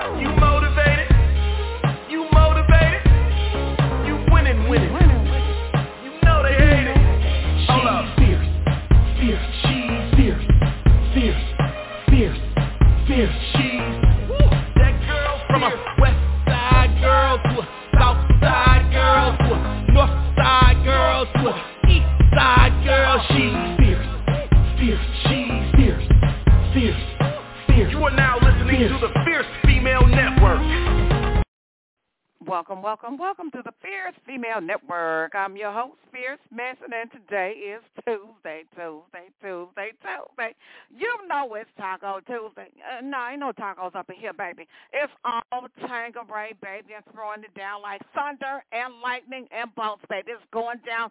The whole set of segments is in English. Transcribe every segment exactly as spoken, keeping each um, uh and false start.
You motivated? You motivated? You winning, winning. You know they hate it. Hold up. Fierce, fierce, she's fierce, fierce, fierce, fierce, she's woo. That girl from a west side girl to a south side girl to a north side girl to a east side girl. She's fierce, fierce, she's fierce, fierce, fierce. You are now listening fierce. To the Fierce Female Network. Welcome, welcome, welcome to the Fierce Female Network. I'm your host, Fierce Mason, and today is Tuesday, Tuesday, Tuesday, Tuesday. You know it's Taco Tuesday. Uh, no, ain't no tacos up in here, baby. It's all Tanqueray, baby. It's throwing it down like thunder and lightning and bolts, baby. It's going down.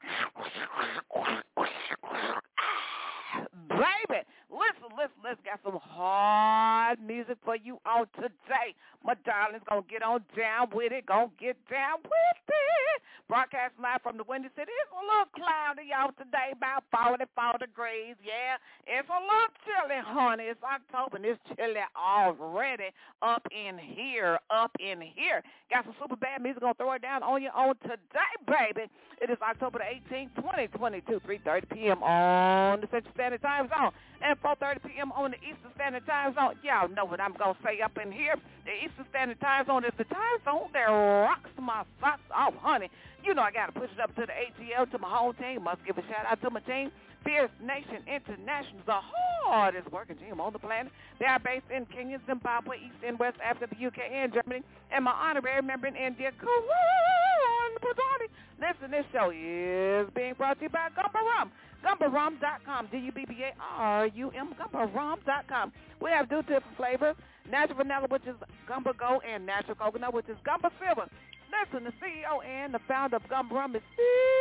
Baby, listen, listen, let's get some hard music for you all today. My darling's going to get on down with it, going to get down with it. Broadcast live from the Windy City. It's a little cloudy out today, about forty-four degrees, yeah. It's a little chilly, honey. It's October, and it's chilly already up in here, up in here. Got some super bad music going to throw it down on you on today, baby. It is October the eighteenth, twenty twenty-two, three thirty p.m. on the Central Standard Time Zone and four thirty p.m. on the Eastern Standard Time Zone. Y'all know what I'm going to say up in here. The Eastern Standard Time Zone is the time zone that rocks my socks off, honey. You know I got to push it up to the A T L, to my whole team. Must give a shout-out to my team. Fierce Nation International is the hardest working team on the planet. They are based in Kenya, Zimbabwe, East and West Africa, the U K, and Germany. And my honorary member in India, Karan Pradani. Listen, this show is being brought to you by Gumba Rum. Gumba Rum dot com, G U B B A R U M, Gumba Rum dot com. We have two different flavors, natural vanilla, which is Gumba Gold, and natural coconut, which is Gumba Silver. Listen, the C E O and the founder of Gumba Rum is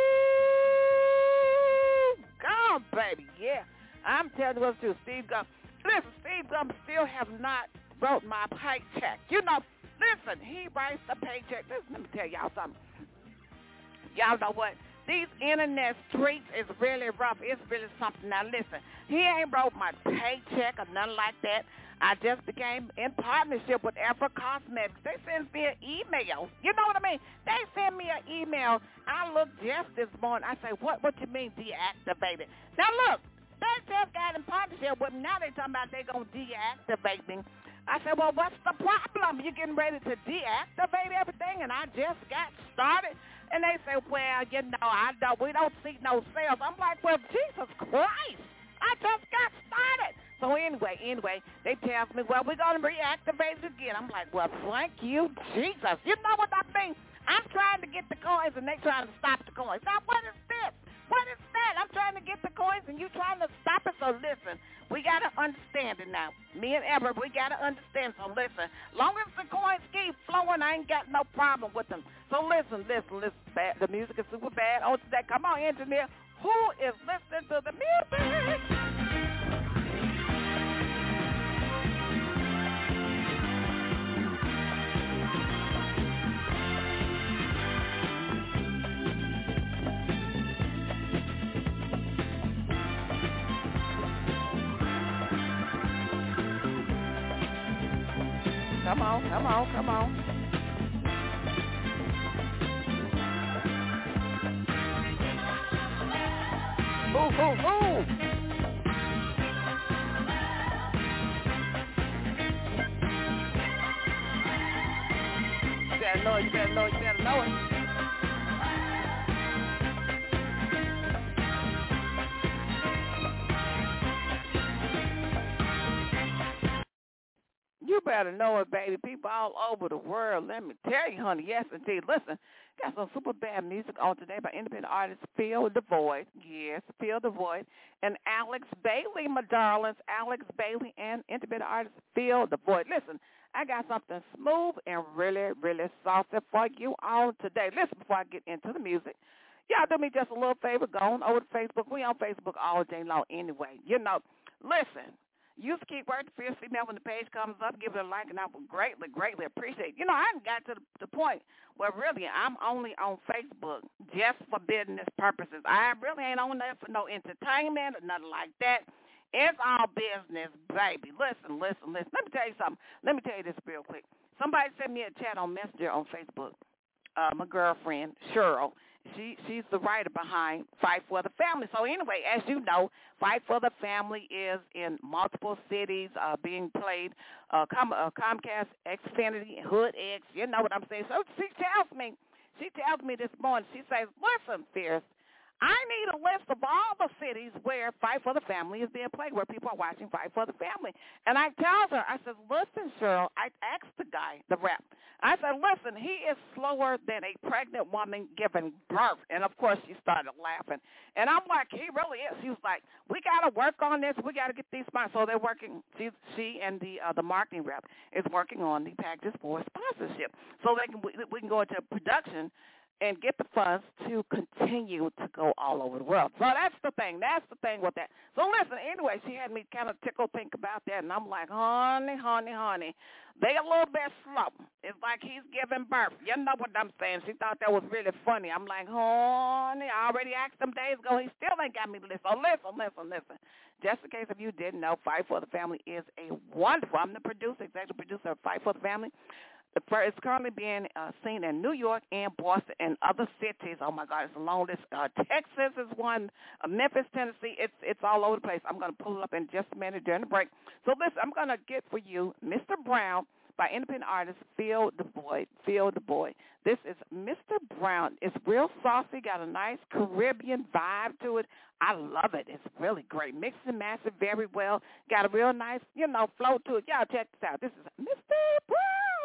Steve Gum, baby, yeah. I'm telling you what's true, Steve Gum. Listen, Steve Gum still have not wrote my paycheck. You know, listen, he writes the paycheck. Listen, let me tell y'all something. Y'all know what? These internet streets is really rough. It's really something. Now, listen, he ain't wrote my paycheck or nothing like that. I just became in partnership with Afro Cosmetics. They send me an email. You know what I mean? They send me an email. I looked just this morning. I say, what What you mean deactivated? Now, look, they just got in partnership with me. Now they talking about they going to deactivate me. I said, well, what's the problem? You're getting ready to deactivate everything, and I just got started. And they say, well, you know, I don't, we don't see no sales. I'm like, well, Jesus Christ, I just got started. So anyway, anyway, they tell me, well, we're going to reactivate it again. I'm like, well, thank you, Jesus. You know what I mean? I'm trying to get the coins, and they trying to stop the coins. Now, what is this? What is that? I'm trying to get the coins, and you trying to stop it. So listen, we got to understand it now. Me and Ever, we got to understand. So listen, long as the coins keep flowing, I ain't got no problem with them. So listen, listen, listen. Bad. The music is super bad. On today, come on, engineer. Who is listening to the music? Come on, come on, come on. Ooh, ooh, ooh. You better know it, you better know it, you better know it. You better know it, baby. People all over the world. Let me tell you, honey. Yes, indeed. Listen, got some super bad music on today by independent artist Phil the Void. Yes, Phil the Void. And Alex Bailey, my darlings. Alex Bailey and independent artist Phil the Void. Listen, I got something smooth and really, really soft for you all today. Listen, before I get into the music, y'all do me just a little favor. Go on over to Facebook. We on Facebook all day long anyway. You know, listen. You just keep working Fierce Female when the page comes up. Give it a like, and I would greatly, greatly appreciate it. You know, I haven't got to the, the point where really I'm only on Facebook just for business purposes. I really ain't on there for no entertainment or nothing like that. It's all business, baby. Listen, listen, listen. Let me tell you something. Let me tell you this real quick. somebody sent me a chat on Messenger on Facebook. Uh, my girlfriend, Cheryl, she she's the writer behind Fight for the Family. So anyway, as you know, Fight for the Family is in multiple cities, uh, being played, uh, Com- uh, Comcast, Xfinity, Hood X, you know what I'm saying. So she tells me, she tells me this morning, she says, listen, Fierce, I need a list of all the cities where Fight for the Family is being played, where people are watching Fight for the Family. And I tell her, I said, listen, Cheryl, I asked the guy, the rep, I said, listen, he is slower than a pregnant woman giving birth. And, of course, she started laughing. And I'm like, he really is. She was like, we got to work on this. We got to get these sponsors. So they're working. She, she and the uh, the marketing rep is working on the packages for sponsorship. So they can we, we can go into production and get the funds to continue to go all over the world. So that's the thing. That's the thing with that. So listen, anyway, she had me kind of tickle pink about that, and I'm like, honey, honey, honey, they a little bit slow. It's like he's giving birth. You know what I'm saying? She thought that was really funny. I'm like, honey, I already asked him days ago. He still ain't got me the list. So listen, listen, listen. Just in case if you didn't know, Fight for the Family is a wonderful, I'm the producer, executive producer of Fight for the Family. It's currently being uh, seen in New York and Boston and other cities. Oh, my God, it's a long list. Uh, Texas is one. Uh, Memphis, Tennessee. It's it's all over the place. I'm going to pull it up in just a minute during the break. So, listen, I'm going to get for you Mister Brown by independent artist Phil Du Bois. Phil Du Bois. This is Mister Brown. It's real saucy, got a nice Caribbean vibe to it. I love it. It's really great. Mixed and mastered very well. Got a real nice, you know, flow to it. Y'all check this out. This is Mister Brown.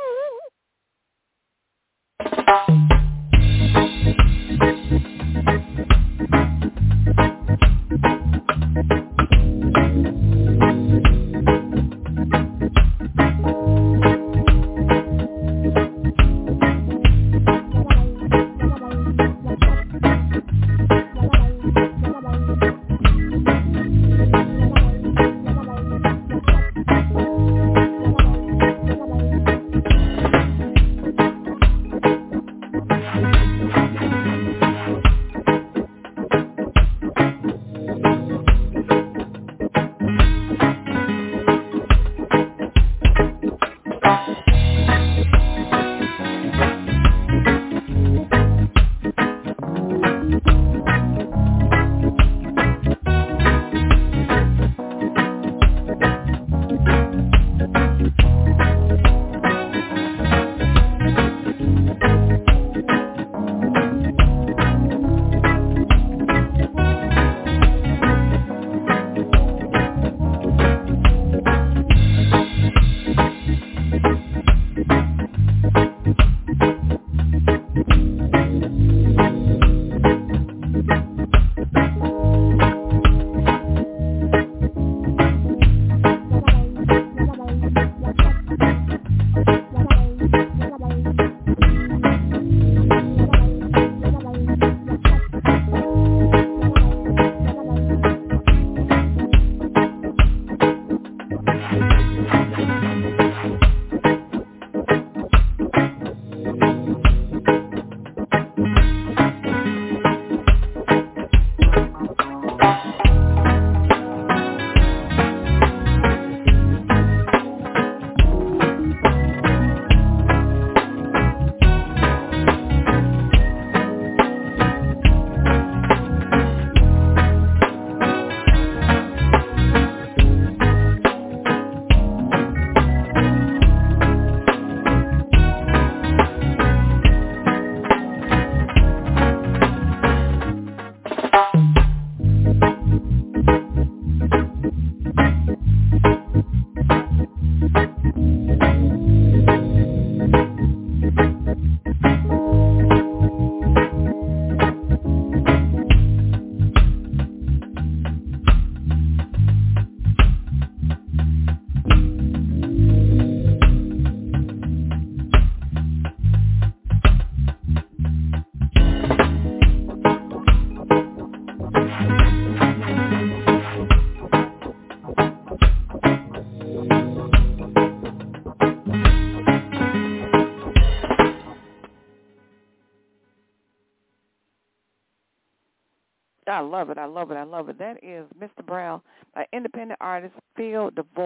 I love it. I love it. I love it. That is Mister Brown, an independent artist, Phil Du Bois.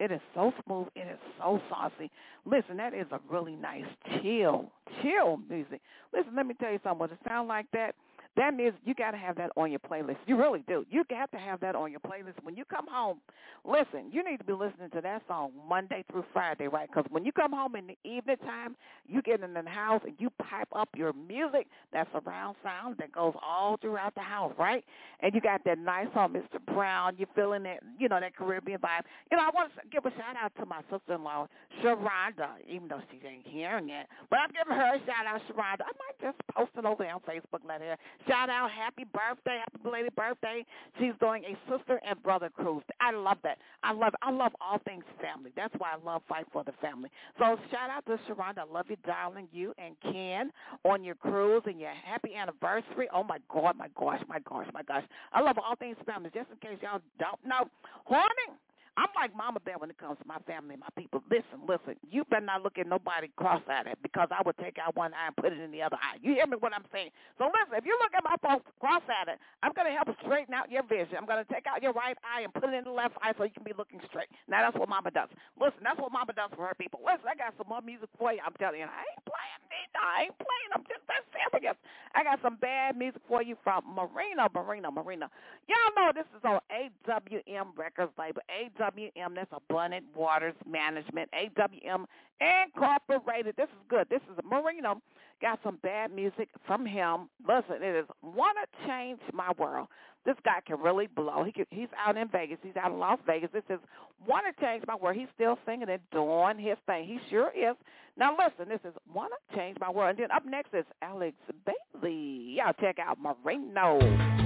It is so smooth. It is so saucy. Listen, that is a really nice chill, chill music. Listen, let me tell you something. When it sounds like that, that means you got to have that on your playlist. You really do. You have to have that on your playlist. When you come home, listen, you need to be listening to that song Monday through Friday, right? Because when you come home in the evening time, you get in the house and you pipe up your music, that surround sound that goes all throughout the house, right? And you got that nice song, Mister Brown. You're feeling that, you know, that Caribbean vibe. You know, I want to give a shout-out to my sister-in-law, Sharonda, even though she ain't hearing it. But I'm giving her a shout-out, Sharonda. I might just post it over there on Facebook, let her shout out, happy birthday, happy belated birthday. She's doing a sister and brother cruise. I love that. I love it. I love all things family. That's why I love Fight for the Family. So shout out to Sharonda. I love you, darling, you and Ken on your cruise and your happy anniversary. Oh, my God, my gosh, my gosh, my gosh. I love all things family. Just in case y'all don't know, Horning, I'm like Mama Bear when it comes to my family and my people. Listen, listen, you better not look at nobody cross-eyed at because I would take out one eye and put it in the other eye. You hear me what I'm saying? So listen, if you look at my folks cross-eyed, I'm going to help straighten out your vision. I'm going to take out your right eye and put it in the left eye so you can be looking straight. Now, that's what Mama does. Listen, that's what Mama does for her people. Listen, I got some more music for you. I'm telling you, I ain't playing. No, I ain't playing. I'm just that serious. I got some bad music for you from Marina, Marina, Marina. Y'all know this is on A W M Records label. A W M, that's Abundant Waters Management. A W M Incorporated. This is good. This is Marino. Got some bad music from him. Listen, it is Wanna Change My World. This guy can really blow. He can, he's out in Vegas. He's out in Las Vegas. This is Wanna Change My World. He's still singing and doing his thing. He sure is. Now, listen, this is Wanna Change My World. And then up next is Alex Bailey. Y'all check out Marino.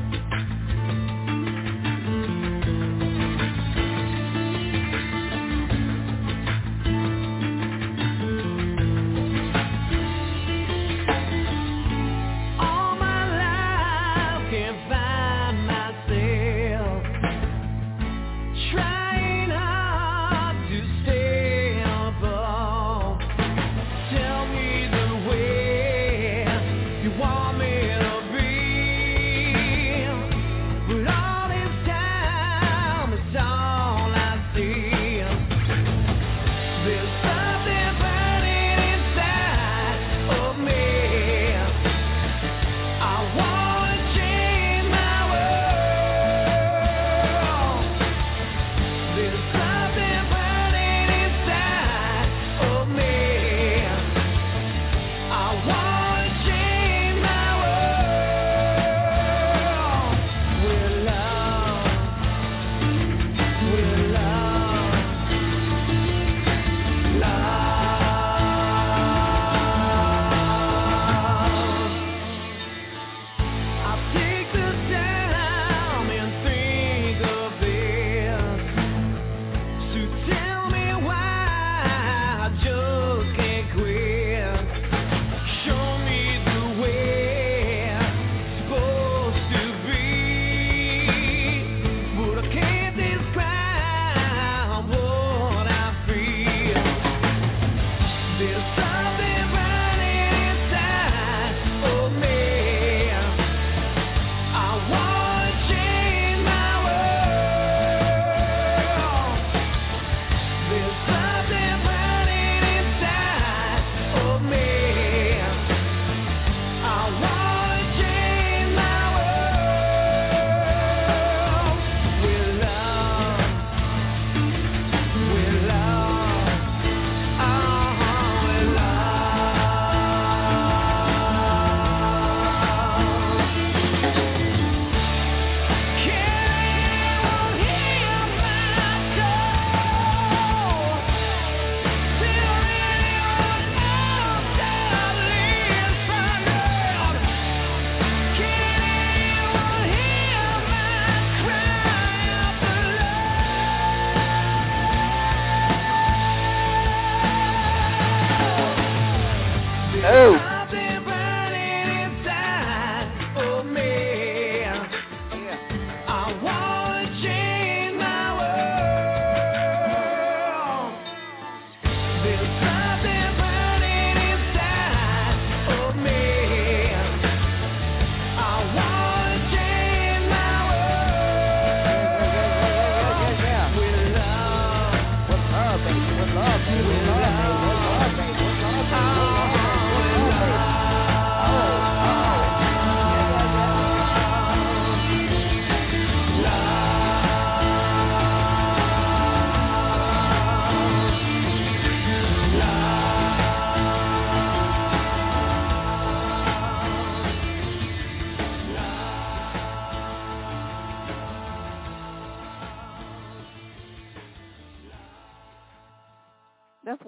Want me to be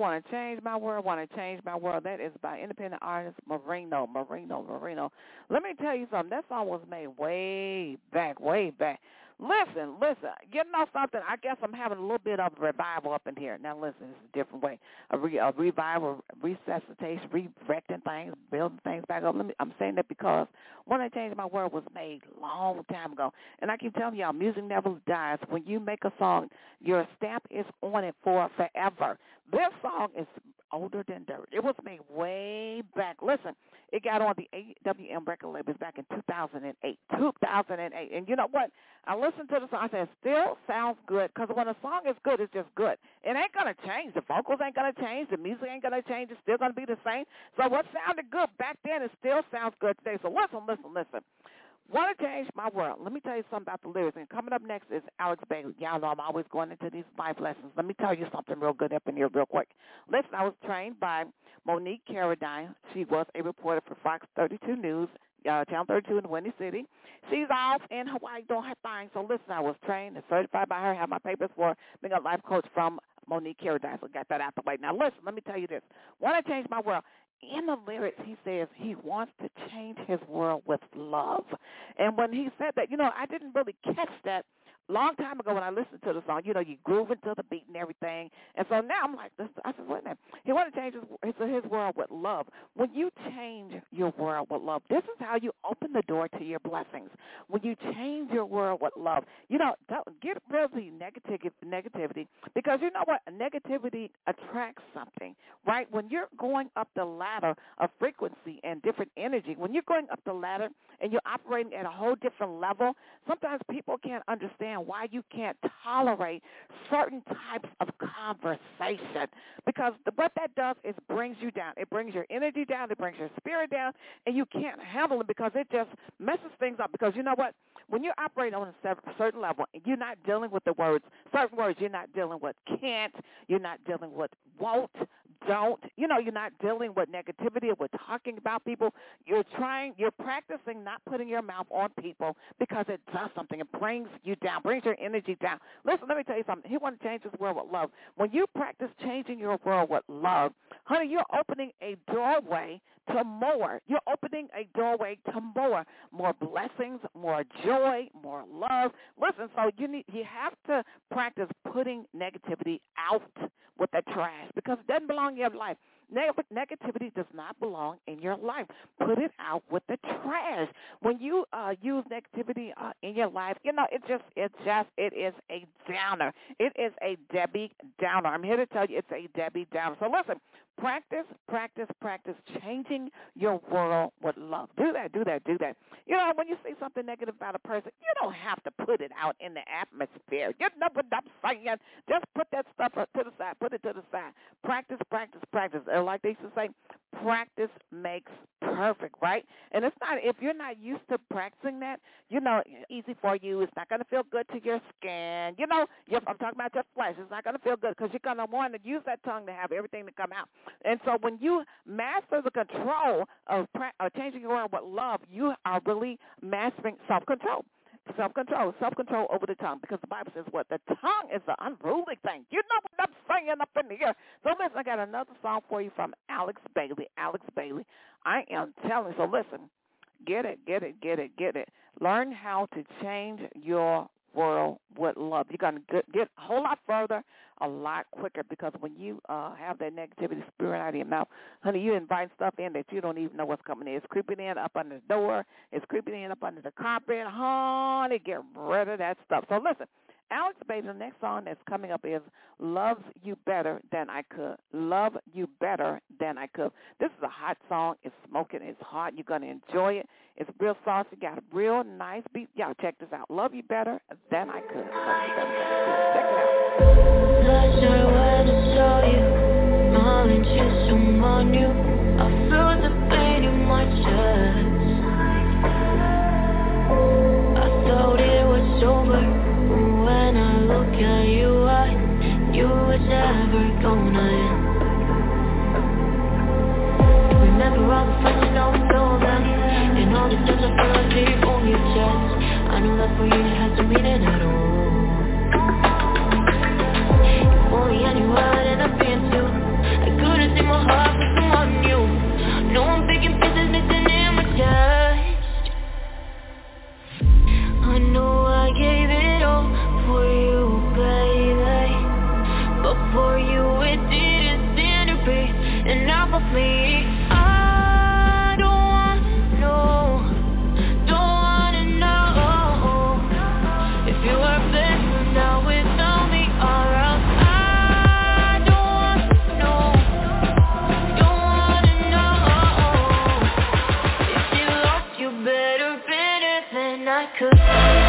Want to Change My World, Want to Change My World. That is by independent artist Marino, Marino, Marino. Let me tell you something. That song was made way back, way back. Listen, listen, you know something? I guess I'm having a little bit of a revival up in here. Now, listen, it's a different way. A, re, a revival, resuscitation, re-erecting things, building things back up. Let me, I'm saying that because When I Changed My World was made a long time ago. And I keep telling y'all, music never dies. When you make a song, your stamp is on it for forever. This song is older than dirt. It was made way back. Listen, it got on the A W M record labels back in two thousand eight. two thousand eight. And you know what? I listened to the song. I said, it still sounds good, because when a song is good, it's just good. It ain't going to change. The vocals ain't going to change. The music ain't going to change. It's still going to be the same. So what sounded good back then, it still sounds good today. So listen, listen, listen. Want to Change My World. Let me tell you something about the lyrics. And coming up next is Alex Bailey. Y'all know I'm always going into these life lessons. Let me tell you something real good up in here real quick. Listen, I was trained by Monique Carradine. She was a reporter for Fox thirty-two News, uh, Channel thirty-two in the Windy City. She's off in Hawaii, don't have time. So listen, I was trained and certified by her, have my papers for being a life coach from Monique Carradine. So got that out the way. Now listen, let me tell you this. Want to Change My World. In the lyrics, he says he wants to change his world with love. And when he said that, you know, I didn't really catch that long time ago when I listened to the song. You know, you groove into the beat and everything. And so now I'm like, this, I said, wait a minute. He wants to change his, his, his world with love. When you change your world with love, this is how you open the door to your blessings. When you change your world with love, you know, don't get rid of the negativity, negativity because you know what? Negativity attracts something, right? When you're going up the ladder of frequency and different energy, when you're going up the ladder and you're operating at a whole different level, sometimes people can't understand why you can't tolerate certain types of conversation, because the, what that does is brings you down. It brings your energy down. It brings your spirit down, and you can't handle it because it just messes things up. Because you know what? When you're operating on a certain level, you're not dealing with the words, certain words, you're not dealing with can't, you're not dealing with won't, don't, you know, you're not dealing with negativity or with talking about people. You're trying, you're practicing not putting your mouth on people because it does something. It brings you down, brings your energy down. Listen, let me tell you something. He wants to change his world with love. When you practice changing your world with love, honey, you're opening a doorway to more. You're opening a doorway to more, more blessings, more joy, more love. Listen, so you need, you have to practice putting negativity out with the trash because it doesn't belong in your life. Neg- negativity does not belong in your life. Put it out with the trash. When you uh, use negativity uh, in your life, you know, it just, it just, it is a downer. It is a Debbie Downer. I'm here to tell you it's a Debbie Downer. So listen, practice, practice, practice changing your world with love. Do that, do that, do that. You know, when you see something negative about a person, you don't have to put it out in the atmosphere. You know what I'm saying? Just put that stuff to the side. Put it to the side. Practice, practice, practice. Or like they used to say, practice makes perfect, right? And it's not, if you're not used to practicing that, you know, easy for you. It's not going to feel good to your skin. You know, I'm talking about your flesh. It's not going to feel good because you're going to want to use that tongue to have everything to come out. And so when you master the control of, pra- of changing your world with love, you are really mastering self-control. Self-control, self-control over the tongue, because the Bible says what? The tongue is the unruly thing. You know what I'm saying up in the air. So listen, I got another song for you from Alex Bailey. Alex Bailey. I am telling you. So listen, get it, get it, get it, get it. Learn how to change your world with love. You're going to get a whole lot further, a lot quicker, because when you uh, have that negativity spirit out of your mouth, honey, you invite stuff in that you don't even know what's coming in. It's creeping in up under the door. It's creeping in up under the carpet. Honey, get rid of that stuff. So listen, Alex Bailey, the next song that's coming up is Loves You Better Than I Could. Love You Better Than I Could. This is a hot song. It's smoking. It's hot. You're going to enjoy it. It's real saucy. Got a real nice beat. Y'all check this out. Love You Better Than I Could. Check it out. Last night when I saw you, smiling to someone new, I felt the pain in my chest. I thought it was over. When I look at you, I knew it's never gonna end. Remember all the friends you know and know them, and all the times I feel like deep on your chest. I know that for you it has to mean it at all. If only I knew what I'd end up being too. of me. I don't wanna know, don't wanna know if you are better now without me, or else I don't wanna know, don't wanna know if you lost you better, better than I could.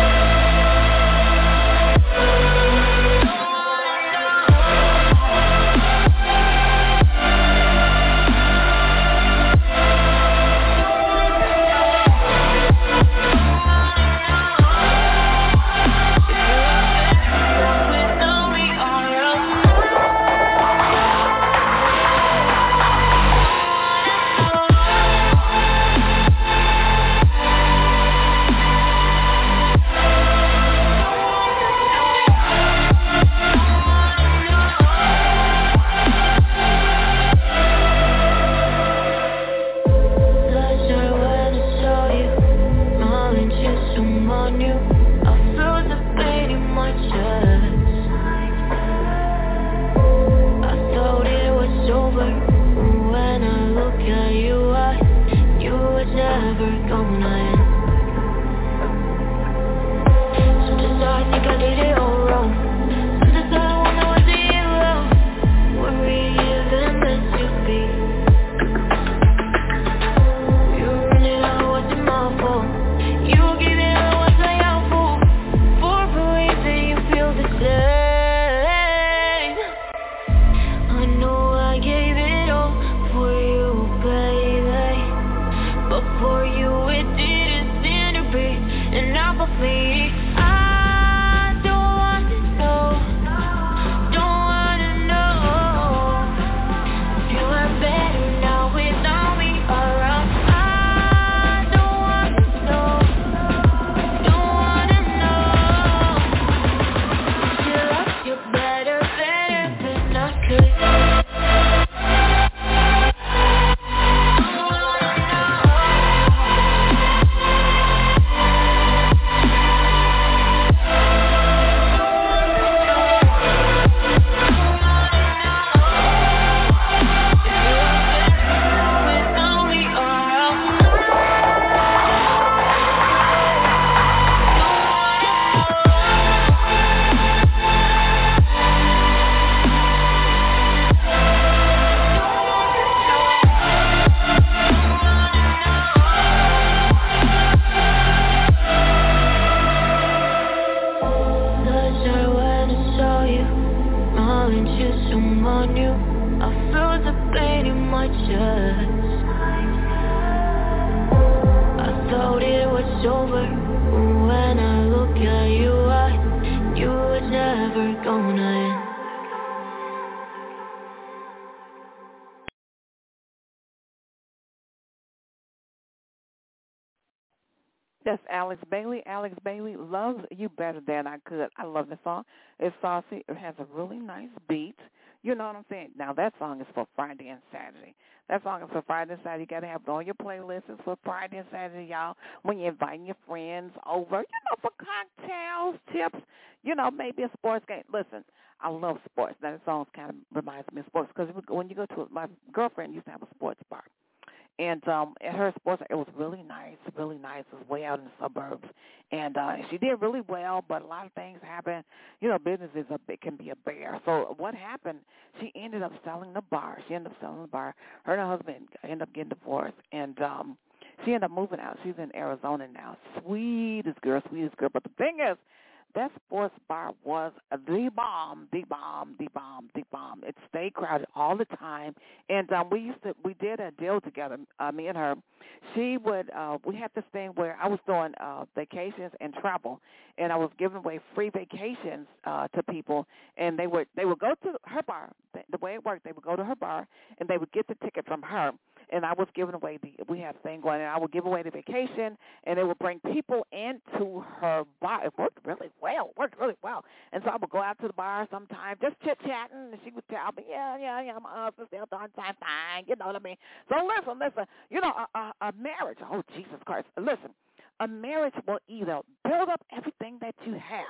That's Alex Bailey. Alex Bailey loves You Better Than I Could. I love the song. It's saucy. It has a really nice beat. You know what I'm saying? Now, that song is for Friday and Saturday. That song is for Friday and Saturday. You got to have it on your playlists. It's for Friday and Saturday, y'all, when you're inviting your friends over, you know, for cocktails, tips, you know, maybe a sports game. Listen, I love sports. Now, that song kind of reminds me of sports because when you go to, my girlfriend used to have a sports bar. And um, at her sports, it was really nice, really nice. It was way out in the suburbs, and uh, she did really well. But a lot of things happen. You know, business is a it can be a bear. So what happened? She ended up selling the bar. She ended up selling the bar. Her and her husband ended up getting divorced, and um, she ended up moving out. She's in Arizona now. Sweetest girl, sweetest girl. But the thing is, that sports bar was the bomb, the bomb, the bomb, the bomb. It stayed crowded all the time, and um, we used to we did a deal together, uh, me and her. She would uh, we had this thing where I was doing uh, vacations and travel, and I was giving away free vacations uh, to people, and they would they would go to her bar. The, the way it worked, they would go to her bar, and they would get the ticket from her. And I was giving away the, we had a thing going, and I would give away the vacation, and it would bring people into her bar. It worked really well, it worked really well. And so I would go out to the bar sometime, just chit-chatting, and she would tell me, yeah, yeah, yeah, my husband's still doing time fine, you know what I mean? So listen, listen, you know, a, a, a marriage, oh, Jesus Christ, listen, a marriage will either build up everything that you have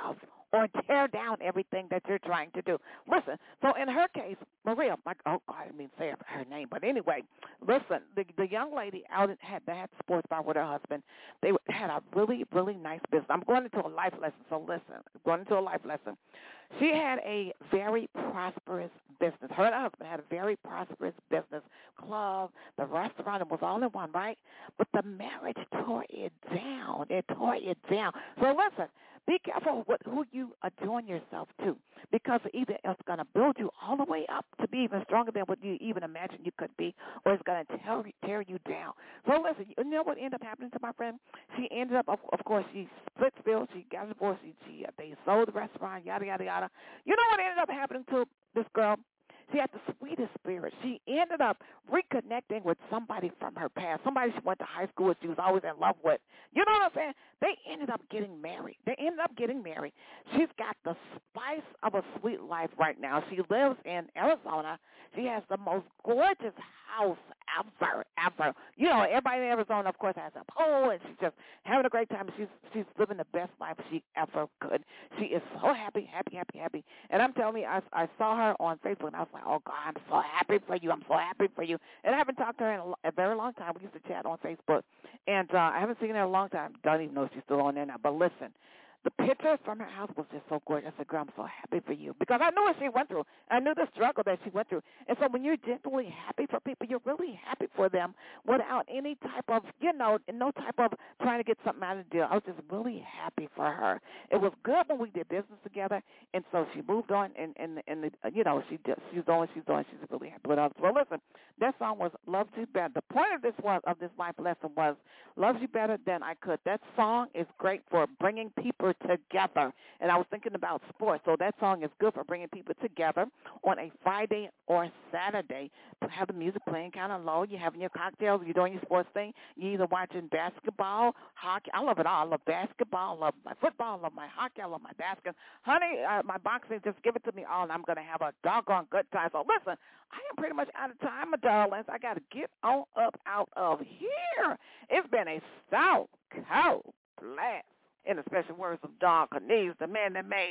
or tear down everything that you're trying to do. Listen, so in her case, Maria, my, oh, God, I didn't mean to say her name, but anyway, listen, the, the young lady out had that sports bar with her husband. They had a really, really nice business. I'm going into a life lesson, so listen, I'm going into a life lesson. She had a very prosperous business. Her and her husband had a very prosperous business, club, the restaurant, it was all in one, right? But the marriage tore it down. It tore it down. So listen, be careful with who you adjoin yourself to, because either it's going to build you all the way up to be even stronger than what you even imagined you could be, or it's going to tear, tear you down. So listen, you know what ended up happening to my friend? She ended up, of, of course, she split bills, she got divorced, she, she, uh, they sold the restaurant, yada, yada, yada. You know what ended up happening to this girl? She had the sweetest spirit. She ended up reconnecting with somebody from her past, somebody she went to high school with, she was always in love with. You know what I'm saying? They ended up getting married. They ended up getting married. She's got the spice of a sweet life right now. She lives in Arizona. She has the most gorgeous house ever, ever. You know, everybody in Arizona, of course, has a pool, and she's just having a great time. She's she's living the best life she ever could. She is so happy, happy, happy, happy. And I'm telling you, I, I saw her on Facebook, and I was like, oh, God, I'm so happy for you. I'm so happy for you. And I haven't talked to her in a, a very long time. We used to chat on Facebook, and uh, I haven't seen her in a long time. Don't even know if she's still on there now. But listen, the picture from her house was just so gorgeous. I said, girl, I'm so happy for you. Because I knew what she went through. I knew the struggle that she went through. And so when you're genuinely happy for people, you're really happy for them without any type of, you know, no type of trying to get something out of the deal. I was just really happy for her. It was good when we did business together. And so she moved on, and, and, and the, you know, she just, she's doing what she's doing. She's really happy with us. Well, listen, that song was Loves You Better. The point of this was, of this life lesson was, loves you better than I could. That song is great for bringing people together. And I was thinking about sports, so that song is good for bringing people together on a Friday or Saturday to have the music playing kind of low. You're having your cocktails, you're doing your sports thing. You're either watching basketball, hockey. I love it all. I love basketball, I love my football, I love my hockey, I love my basket. Honey, uh, my boxing, just give it to me all, and I'm going to have a doggone good time. So listen, I am pretty much out of time, my darlings. I got to get on up out of here. It's been a so cold blast. In the special words of Don Cornelius, the man that made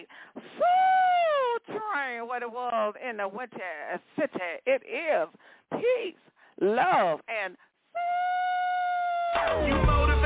Soul Train what it was in the winter city. It is peace, love, and soul. You motivate